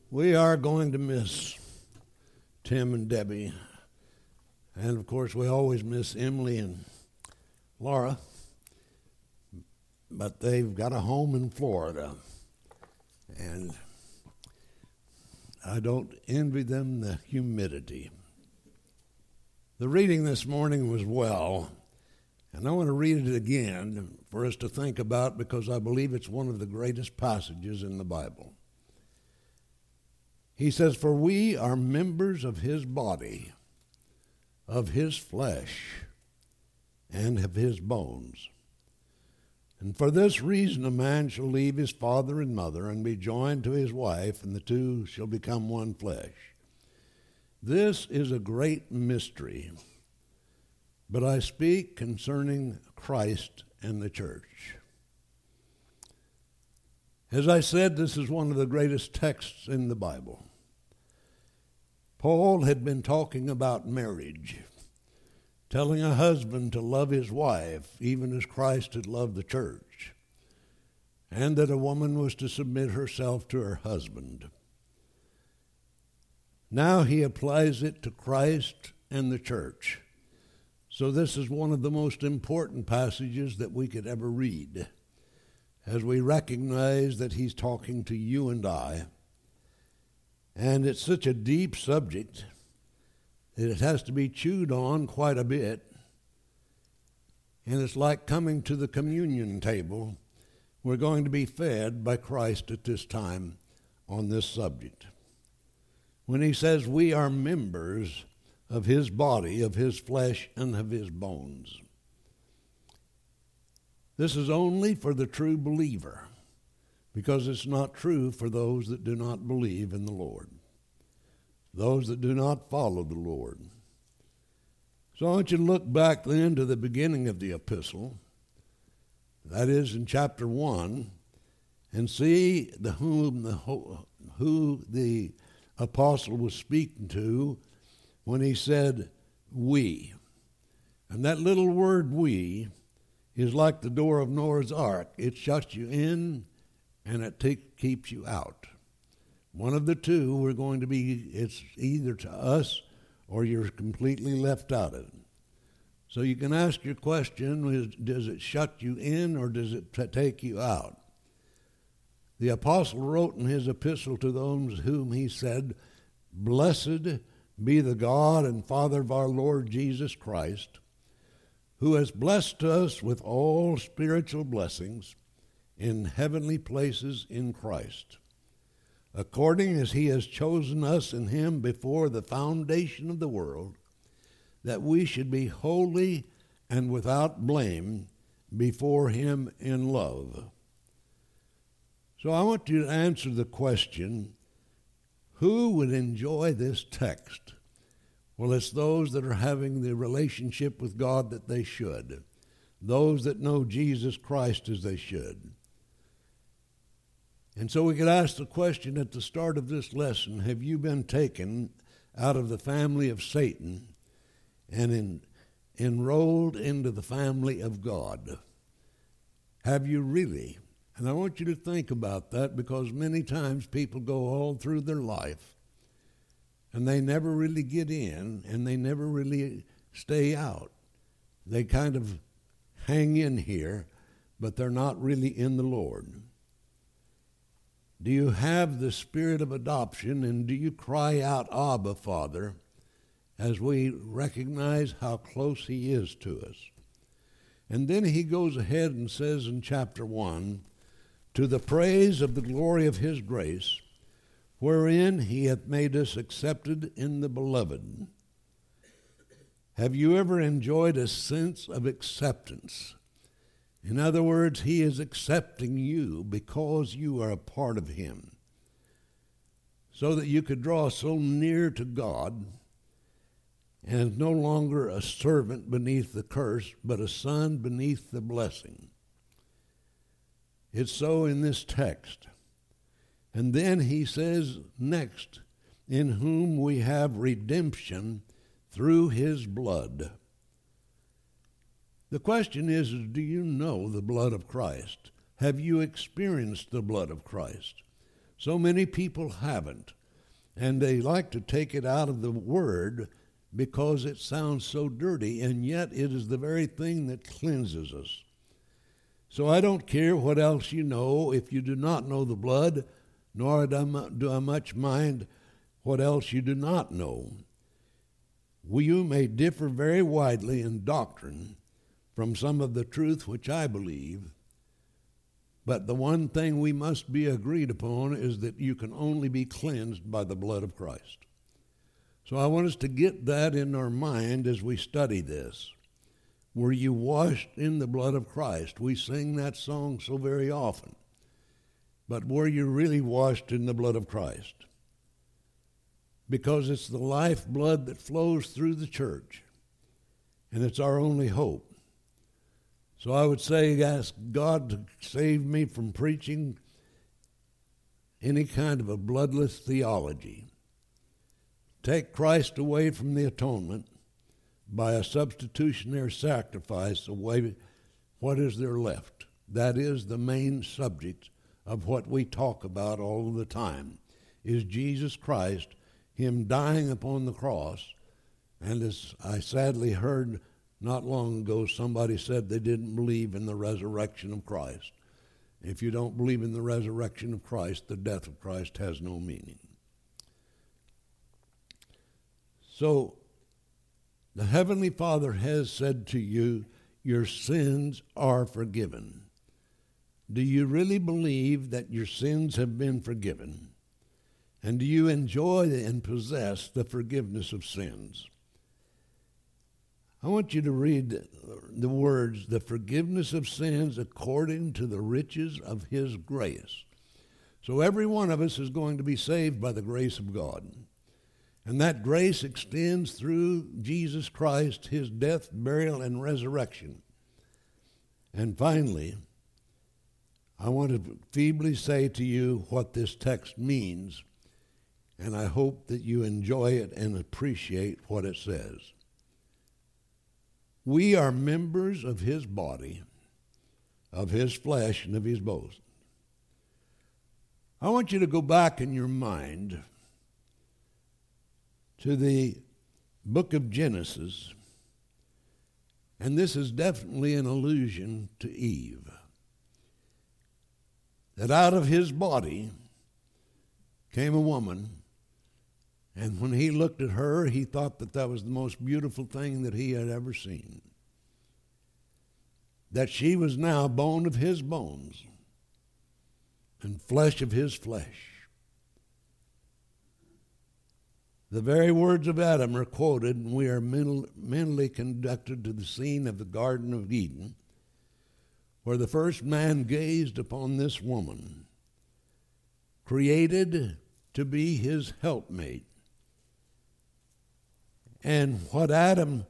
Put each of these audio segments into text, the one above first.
We are going to miss Tim and Debbie. And of course, we always miss Emily and Laura. But they've got a home in Florida. And I don't envy them the humidity. The reading this morning was well. And I want to read it again for us to think about because I believe it's one of the greatest passages in the Bible. He says, "For we are members of his body, of his flesh, and of his bones. And for this reason a man shall leave his father and mother and be joined to his wife, and the two shall become one flesh. This is a great mystery, but I speak concerning Christ and the church." As I said, this is one of the greatest texts in the Bible. Paul had been talking about marriage, telling a husband to love his wife, even as Christ had loved the church, and that a woman was to submit herself to her husband. Now he applies it to Christ and the church. So this is one of the most important passages that we could ever read, as we recognize that he's talking to you and I. And it's such a deep subject that it has to be chewed on quite a bit. And it's like coming to the communion table. We're going to be fed by Christ at this time on this subject. When he says we are members of his body, of his flesh, and of his bones. This is only for the true believer, because it's not true for those that do not believe in the Lord, those that do not follow the Lord. So I want you to look back then to the beginning of the epistle, that is in chapter 1, and see who the apostle was speaking to when he said, we. And that little word we is like the door of Noah's Ark. It shuts you in and it keeps you out. One of the two we're going to be, it's either to us or you're completely left out of it. So you can ask your question, does it shut you in or does it take you out? The apostle wrote in his epistle to those whom he said, "Blessed be the God and Father of our Lord Jesus Christ, who has blessed us with all spiritual blessings in heavenly places in Christ, according as he has chosen us in him before the foundation of the world, that we should be holy and without blame before him in love." So I want you to answer the question, who would enjoy this text? Well, it's those that are having the relationship with God that they should, those that know Jesus Christ as they should. And so we could ask the question at the start of this lesson, have you been taken out of the family of Satan and enrolled into the family of God? Have you really? And I want you to think about that, because many times people go all through their life and they never really get in and they never really stay out. They kind of hang in here, but they're not really in the Lord. Do you have the spirit of adoption, and do you cry out, "Abba, Father," as we recognize how close he is to us? And then he goes ahead and says in chapter 1, "To the praise of the glory of his grace, wherein he hath made us accepted in the beloved." Have you ever enjoyed a sense of acceptance? In other words, he is accepting you because you are a part of him, so that you could draw so near to God and no longer a servant beneath the curse, but a son beneath the blessing. It's so in this text. And then he says next, "In whom we have redemption through his blood." The question is, do you know the blood of Christ? Have you experienced the blood of Christ? So many people haven't. And they like to take it out of the Word because it sounds so dirty, and yet it is the very thing that cleanses us. So I don't care what else you know if you do not know the blood, nor do I much mind what else you do not know. You may differ very widely in doctrine from some of the truth which I believe, but the one thing we must be agreed upon is that you can only be cleansed by the blood of Christ. So I want us to get that in our mind as we study this. Were you washed in the blood of Christ? We sing that song so very often. But were you really washed in the blood of Christ? Because it's the lifeblood that flows through the church, and it's our only hope. So I would say, ask God to save me from preaching any kind of a bloodless theology. Take Christ away from the atonement by a substitutionary sacrifice away. What is there left? That is the main subject of what we talk about all the time, is Jesus Christ, him dying upon the cross. And as I sadly heard not long ago, somebody said they didn't believe in the resurrection of Christ. If you don't believe in the resurrection of Christ, the death of Christ has no meaning. So, the Heavenly Father has said to you, your sins are forgiven. Do you really believe that your sins have been forgiven? And do you enjoy and possess the forgiveness of sins? I want you to read the words, the forgiveness of sins according to the riches of his grace. So every one of us is going to be saved by the grace of God. And that grace extends through Jesus Christ, his death, burial, and resurrection. And finally, I want to feebly say to you what this text means, and I hope that you enjoy it and appreciate what it says. We are members of his body, of his flesh, and of his bones. I want you to go back in your mind to the book of Genesis, and this is definitely an allusion to Eve. That out of his body came a woman, and when he looked at her, he thought that that was the most beautiful thing that he had ever seen. That she was now bone of his bones and flesh of his flesh. The very words of Adam are quoted, and we are mentally conducted to the scene of the Garden of Eden, where the first man gazed upon this woman, created to be his helpmate. And what Adam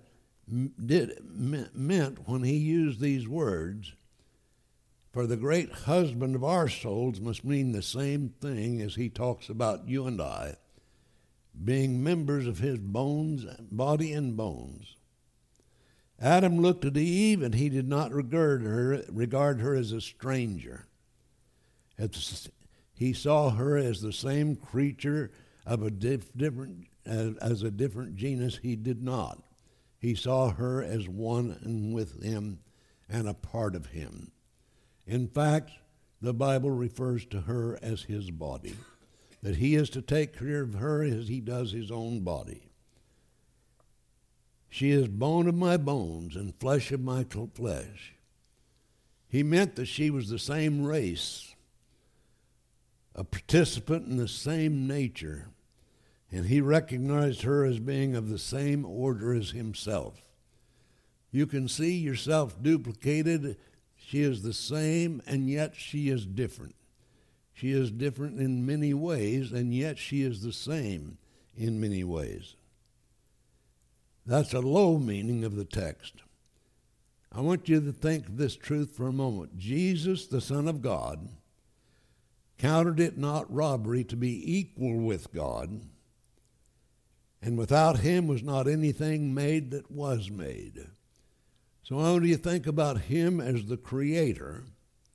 meant when he used these words, for the great husband of our souls, must mean the same thing as he talks about you and I, being members of his bones, body and bones. Adam looked at Eve, and he did not regard her as a stranger. He saw her as the same creature of a different genus. He did not. He saw her as one and with him and a part of him. In fact, the Bible refers to her as his body, that he is to take care of her as he does his own body. She is bone of my bones and flesh of my flesh. He meant that she was the same race, a participant in the same nature, and he recognized her as being of the same order as himself. You can see yourself duplicated. She is the same, and yet she is different. She is different in many ways, and yet she is the same in many ways. That's a low meaning of the text. I want you to think of this truth for a moment. Jesus, the Son of God, counted it not robbery to be equal with God, and without him was not anything made that was made. So I want you to think about him as the creator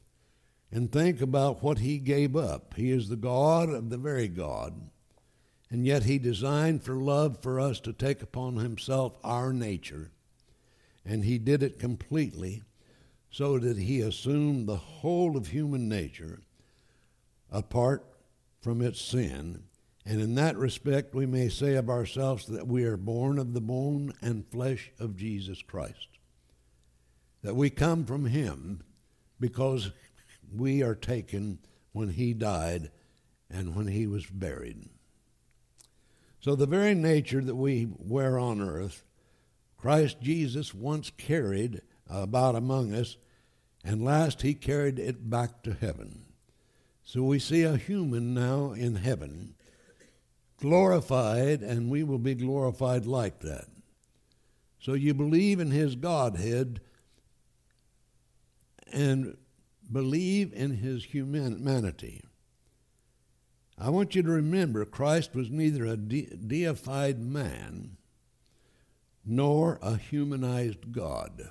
and think about what he gave up. He is the God of the very God, And yet he designed for love for us to take upon himself our nature. And he did it completely, so that he assumed the whole of human nature apart from its sin. And in that respect, we may say of ourselves that we are born of the bone and flesh of Jesus Christ. That we come from him because we are taken when he died and when he was buried. So the very nature that we wear on earth, Christ Jesus once carried about among us, and last he carried it back to heaven. So we see a human now in heaven, glorified, and we will be glorified like that. So you believe in his Godhead and believe in his humanity. I want you to remember Christ was neither a deified man nor a humanized God.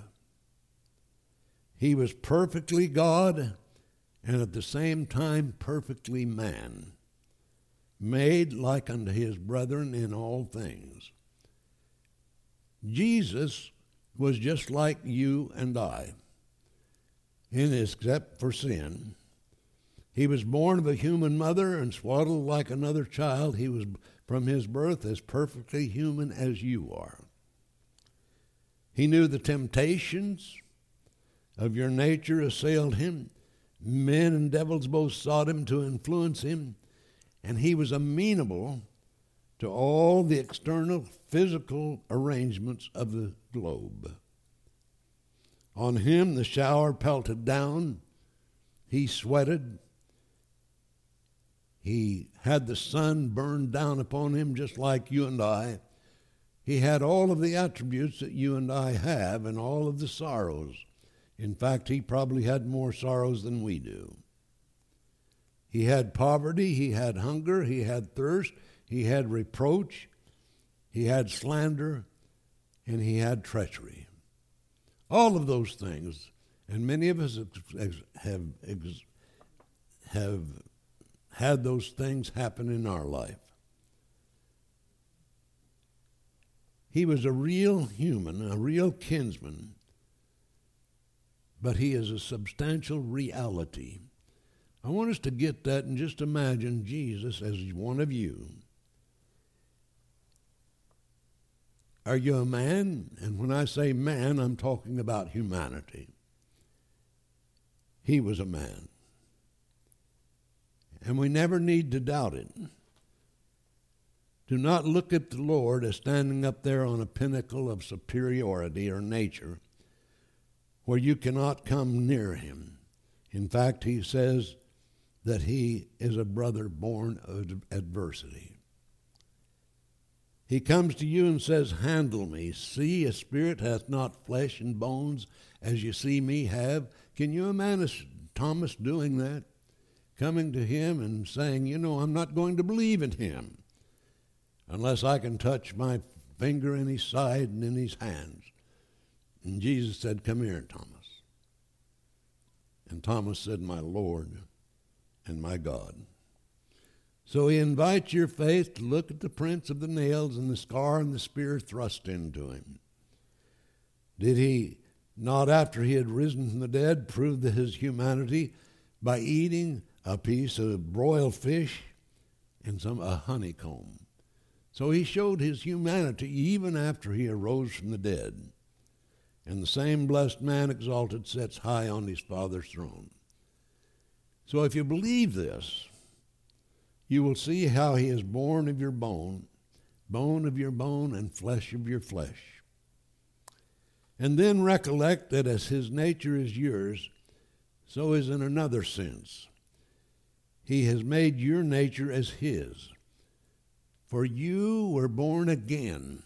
He was perfectly God and at the same time perfectly man, made like unto his brethren in all things. Jesus was just like you and I, except for sin. He was born of a human mother and swaddled like another child. He was from his birth as perfectly human as you are. He knew the temptations of your nature assailed him. Men and devils both sought him to influence him, and he was amenable to all the external physical arrangements of the globe. On him the shower pelted down. He sweated. He had the sun burned down upon him just like you and I. He had all of the attributes that you and I have and all of the sorrows. In fact, he probably had more sorrows than we do. He had poverty, he had hunger, he had thirst, he had reproach, he had slander, and he had treachery. All of those things, and many of us have had those things happen in our life. He was a real human, a real kinsman, but he is a substantial reality. I want us to get that and just imagine Jesus as one of you. Are you a man? And when I say man, I'm talking about humanity. He was a man. And we never need to doubt it. Do not look at the Lord as standing up there on a pinnacle of superiority or nature where you cannot come near him. In fact, he says that he is a brother born of adversity. He comes to you and says, handle me. See, a spirit hath not flesh and bones as you see me have. Can you imagine Thomas doing that? Coming to him and saying, I'm not going to believe in him unless I can touch my finger in his side and in his hands. And Jesus said, come here, Thomas. And Thomas said, my Lord and my God. So he invites your faith to look at the prints of the nails and the scar and the spear thrust into him. Did he not, after he had risen from the dead, prove his humanity by eating a piece of broiled fish and a honeycomb? So he showed his humanity even after he arose from the dead. And the same blessed man exalted sits high on his Father's throne. So if you believe this, you will see how he is born of your bone, bone of your bone, and flesh of your flesh. And then recollect that as his nature is yours, so is in another sense. He has made your nature as his. For you were born again,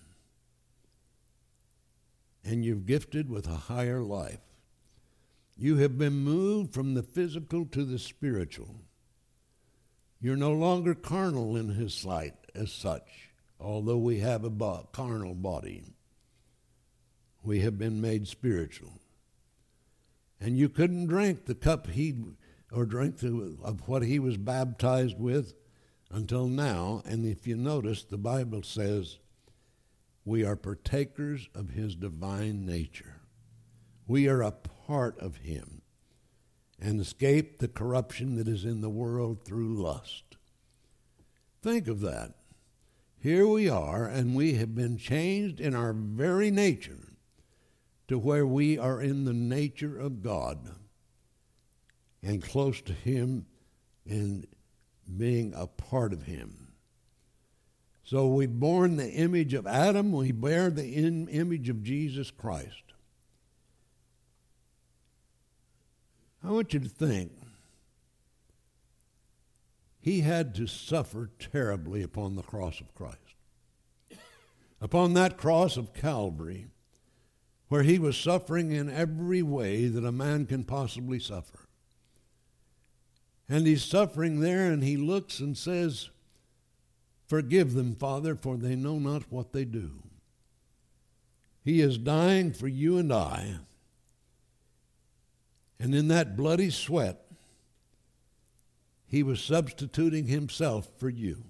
and you're gifted with a higher life. You have been moved from the physical to the spiritual. You're no longer carnal in his sight as such, although we have a carnal body. We have been made spiritual. And you couldn't drink the cup or drink of what he was baptized with until now. And if you notice, the Bible says we are partakers of his divine nature. We are a part of him and escape the corruption that is in the world through lust. Think of that. Here we are, and we have been changed in our very nature to where we are in the nature of God and close to him and being a part of him. So we've borne the image of Adam, we bear the image of Jesus Christ. I want you to think, he had to suffer terribly upon the cross of Christ. Upon that cross of Calvary, where he was suffering in every way that a man can possibly suffer. And he's suffering there, and he looks and says, "Forgive them, Father, for they know not what they do." He is dying for you and I. And in that bloody sweat, he was substituting himself for you.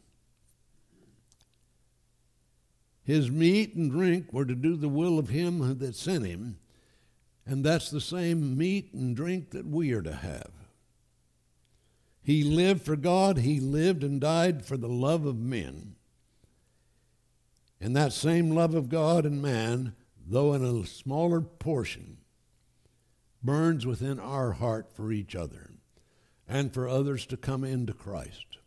His meat and drink were to do the will of him that sent him, and that's the same meat and drink that we are to have. He lived for God. He lived and died for the love of men. And that same love of God and man, though in a smaller portion, burns within our heart for each other and for others to come into Christ.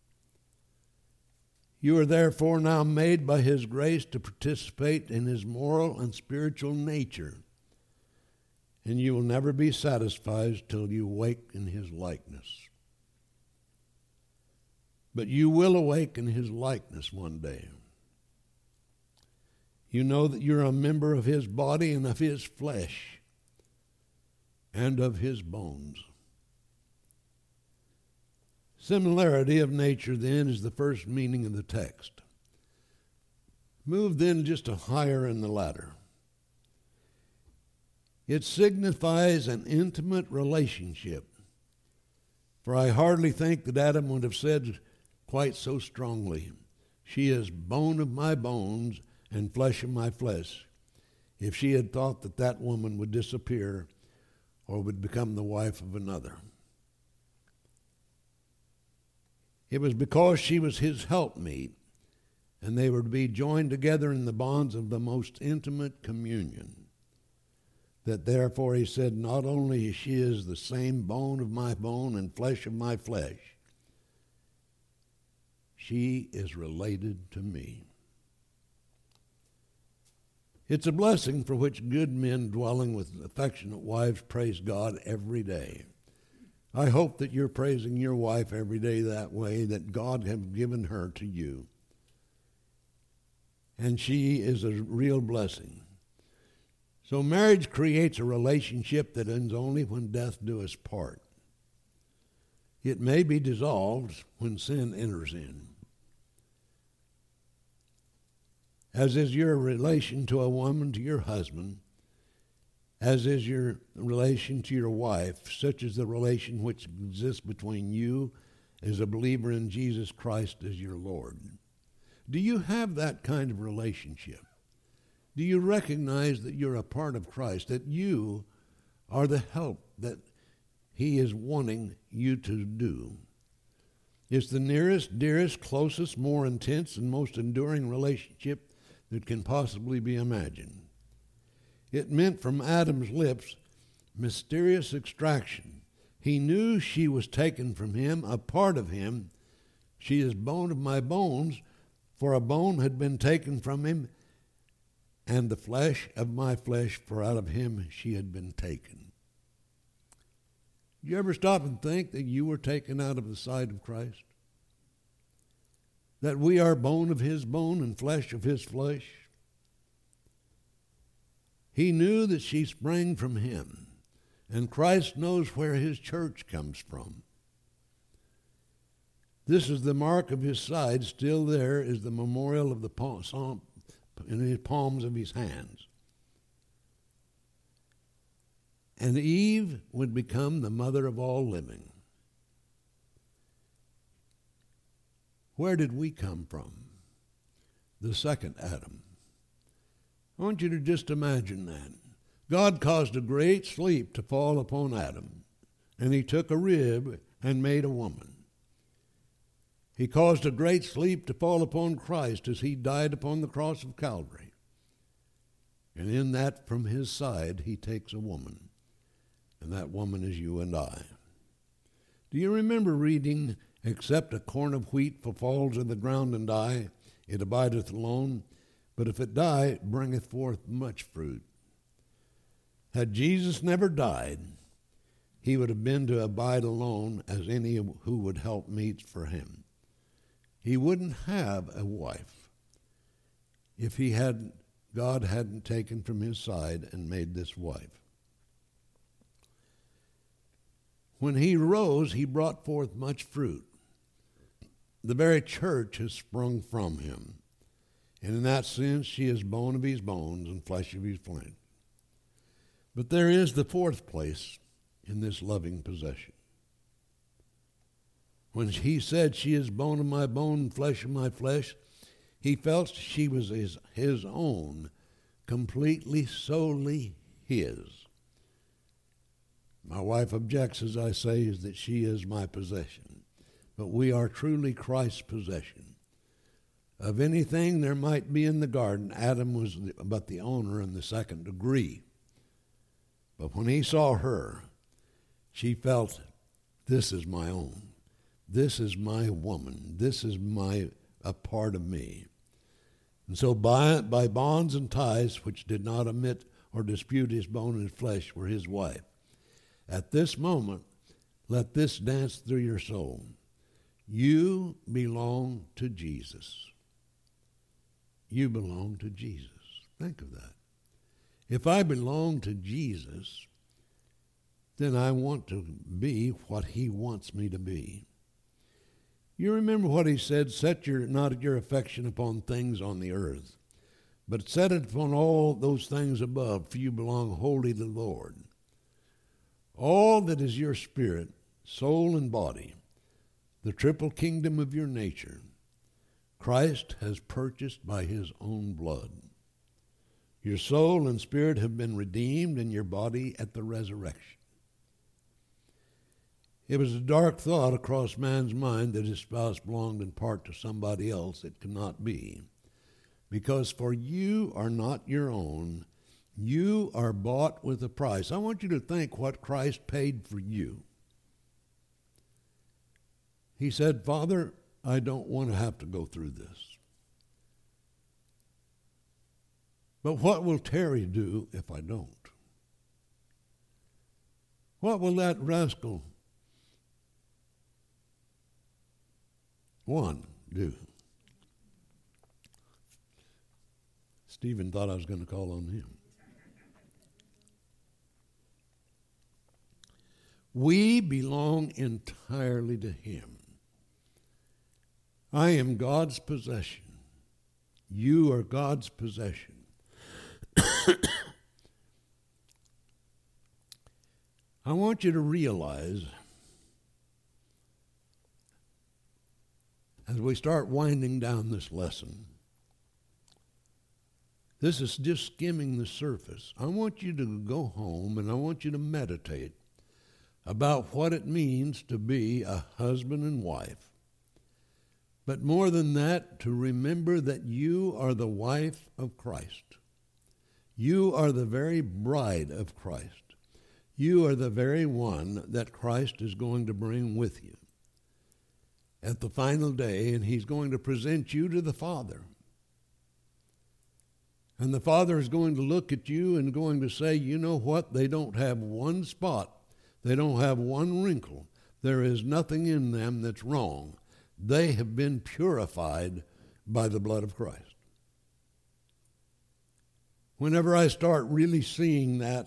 You are therefore now made by his grace to participate in his moral and spiritual nature, and you will never be satisfied till you awake in his likeness. But you will awake in his likeness one day. You know that you're a member of his body and of his flesh and of his bones. Similarity of nature, then, is the first meaning of the text. Move then just a higher in the ladder. It signifies an intimate relationship. For I hardly think that Adam would have said quite so strongly, "She is bone of my bones and flesh of my flesh," if she had thought that that woman would disappear or would become the wife of another. It was because she was his helpmeet, and they were to be joined together in the bonds of the most intimate communion, that therefore he said, "Not only she is the same bone of my bone and flesh of my flesh, she is related to me." It's a blessing for which good men dwelling with affectionate wives praise God every day. I hope that you're praising your wife every day that way, that God has given her to you. And she is a real blessing. So marriage creates a relationship that ends only when death do us part. It may be dissolved when sin enters in. As is your relation to a woman, to your husband, as is your relation to your wife, such is the relation which exists between you as a believer in Jesus Christ as your Lord. Do you have that kind of relationship? Do you recognize that you're a part of Christ, that you are the help that he is wanting you to do? It's the nearest, dearest, closest, more intense, and most enduring relationship that can possibly be imagined. It meant from Adam's lips mysterious extraction. He knew she was taken from him, a part of him. She is bone of my bones, for a bone had been taken from him, and the flesh of my flesh, for out of him she had been taken. Did you ever stop and think that you were taken out of the side of Christ? That we are bone of his bone and flesh of his flesh? He knew that she sprang from him, and Christ knows where his church comes from. This is the mark of his side. Still there is the memorial of the palm in the palms of his hands. And Eve would become the mother of all living. where did we come from? The second Adam. I want you to just imagine that. God caused a great sleep to fall upon Adam, and he took a rib and made a woman. He caused a great sleep to fall upon Christ as he died upon the cross of Calvary. And in that, from his side, he takes a woman, and that woman is you and I. Do you remember reading, "Except a corn of wheat falls in the ground and die, it abideth alone, but if it die, it bringeth forth much fruit"? Had Jesus never died, he would have been to abide alone as any who would help meet for him. He wouldn't have a wife if God hadn't taken from his side and made this wife. When he rose, he brought forth much fruit. The very church has sprung from him. And in that sense, she is bone of his bones and flesh of his flesh. But there is the fourth place in this loving possession. When he said, "She is bone of my bone, flesh of my flesh," he felt she was his own, completely, solely his. My wife objects, as I say, is that she is my possession. But we are truly Christ's possession. Of anything there might be in the garden, Adam was but the owner in the second degree. But when he saw her, she felt, this is my own. This is my woman. This is a part of me. And so by bonds and ties which did not omit or dispute his bone and flesh were his wife. At this moment, let this dance through your soul. You belong to Jesus. You belong to Jesus. Think of that. If I belong to Jesus, then I want to be what he wants me to be. You remember what he said, "Set not your affection upon things on the earth, but set it upon all those things above, for you belong wholly to the Lord." All that is your spirit, soul, and body, the triple kingdom of your nature, Christ has purchased by his own blood. Your soul and spirit have been redeemed, and your body at the resurrection. It was a dark thought across man's mind that his spouse belonged in part to somebody else. It cannot be. Because for you are not your own. You are bought with a price. I want you to think what Christ paid for you. He said, "Father, I don't want to have to go through this. But what will Terry do if I don't? What will that rascal one do?" Stephen thought I was going to call on him. We belong entirely to him. I am God's possession. You are God's possession. I want you to realize, as we start winding down this lesson, this is just skimming the surface. I want you to go home and I want you to meditate about what it means to be a husband and wife. But more than that, to remember that you are the wife of Christ. You are the very bride of Christ. You are the very one that Christ is going to bring with you at the final day, and he's going to present you to the Father. And the Father is going to look at you and going to say, "You know what? They don't have one spot. They don't have one wrinkle. There is nothing in them that's wrong. They have been purified by the blood of Christ." Whenever I start really seeing that,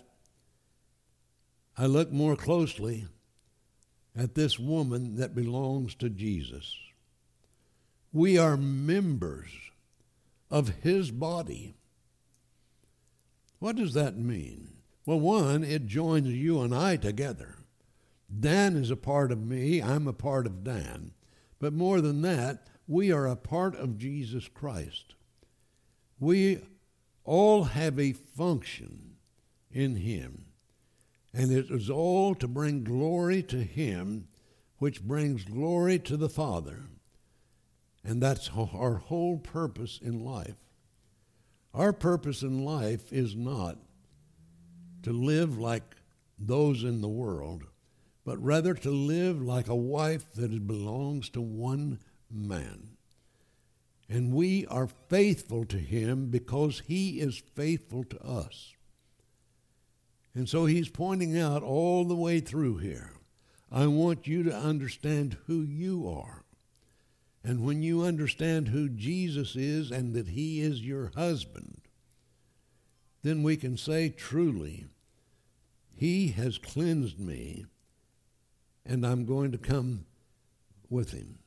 I look more closely at this woman that belongs to Jesus. We are members of his body. What does that mean? Well, one, it joins you and I together. Dan is a part of me. I'm a part of Dan. But more than that, we are a part of Jesus Christ. We all have a function in him, and it is all to bring glory to him, which brings glory to the Father. And that's our whole purpose in life. Our purpose in life is not to live like those in the world, but rather to live like a wife that belongs to one man. And we are faithful to him because he is faithful to us. And so he's pointing out all the way through here, I want you to understand who you are. And when you understand who Jesus is and that he is your husband, then we can say truly, he has cleansed me, and I'm going to come with him.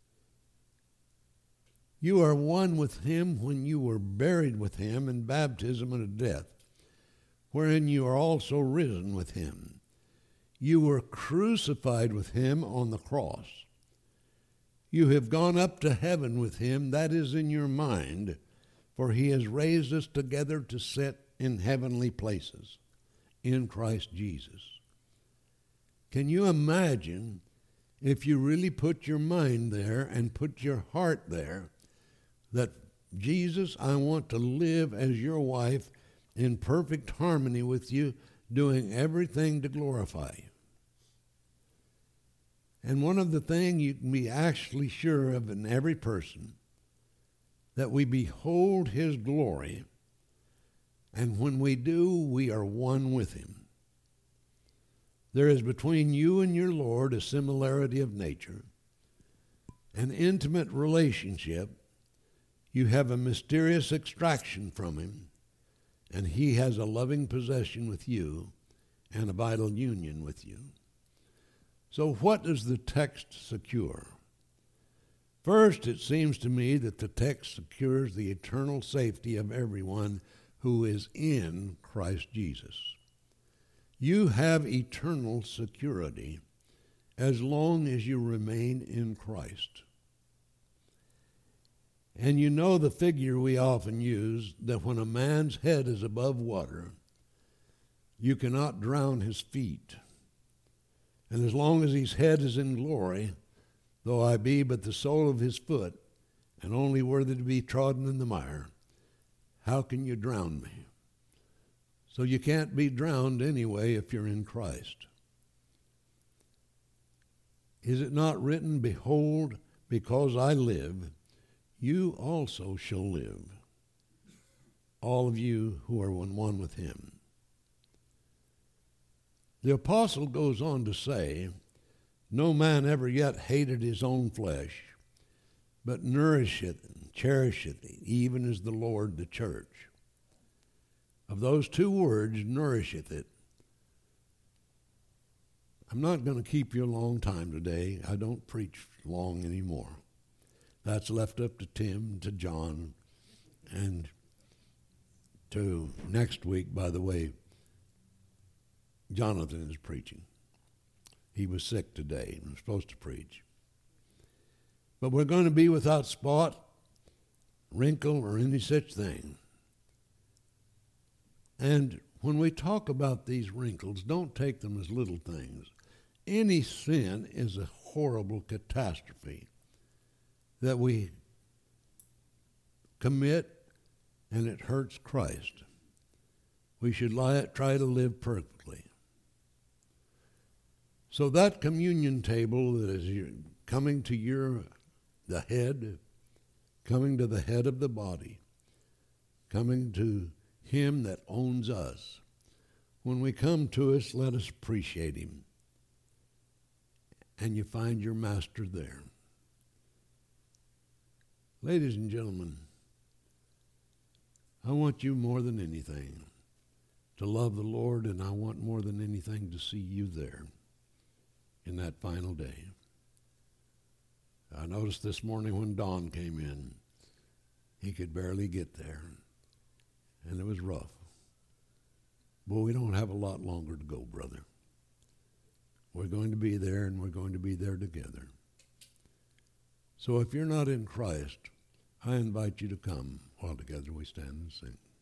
You are one with him when you were buried with him in baptism unto death, wherein you are also risen with him. You were crucified with him on the cross. You have gone up to heaven with him, that is in your mind, for he has raised us together to sit in heavenly places in Christ Jesus. Can you imagine if you really put your mind there and put your heart there, that Jesus, I want to live as your wife in perfect harmony with you, doing everything to glorify you. And one of the things you can be actually sure of in every person, that we behold his glory, and when we do, we are one with him. There is between you and your Lord a similarity of nature, an intimate relationship. You have a mysterious extraction from him, and he has a loving possession with you and a vital union with you. So what does the text secure? First, it seems to me that the text secures the eternal safety of everyone who is in Christ Jesus. You have eternal security as long as you remain in Christ. And you know the figure we often use, that when a man's head is above water, you cannot drown his feet. And as long as his head is in glory, though I be but the sole of his foot, and only worthy to be trodden in the mire, how can you drown me? So you can't be drowned anyway if you're in Christ. Is it not written, behold, because I live, you also shall live, all of you who are one with him. The apostle goes on to say, no man ever yet hated his own flesh, but nourisheth and cherisheth it, even as the Lord the church. Of those two words, nourisheth it, I'm not going to keep you a long time today. I don't preach long anymore. That's left up to Tim, to John, and to next week, by the way, Jonathan is preaching. He was sick today and was supposed to preach. But we're going to be without spot, wrinkle, or any such thing. And when we talk about these wrinkles, don't take them as little things. Any sin is a horrible catastrophe that we commit, and it hurts Christ. We should try to live perfectly. So that communion table that is coming to the head, coming to the head of the body, coming to him that owns us. When we come to us, let us appreciate him. And you find your master there. Ladies and gentlemen, I want you more than anything to love the Lord, and I want more than anything to see you there in that final day. I noticed this morning when Don came in, he could barely get there, and it was rough. But we don't have a lot longer to go, brother. We're going to be there, and we're going to be there together. So if you're not in Christ, I invite you to come while together we stand and sing.